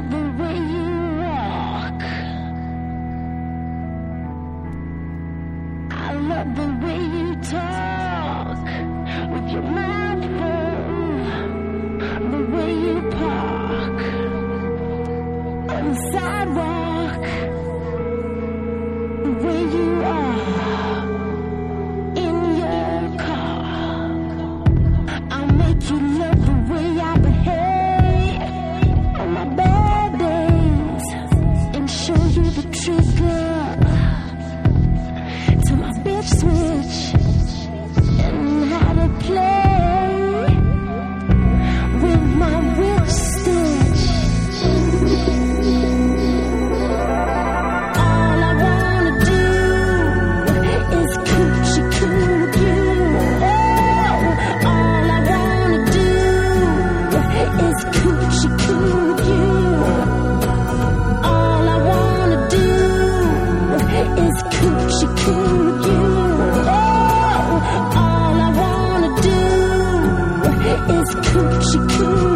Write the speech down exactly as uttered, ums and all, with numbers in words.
love the way you walk. I love the way you talk with your mouth full. The way you park on the sidewalk. The way you are in your car. I'll make you love the way I behave on my bad days and show you the trigger to my bitch switch and how to play with my witch stitch. All I wanna do is coochie coo with you. Oh, all I wanna do is coochie coo with you. All I wanna do is coochie coo with you. Oh, all I wanna do is coochie coo.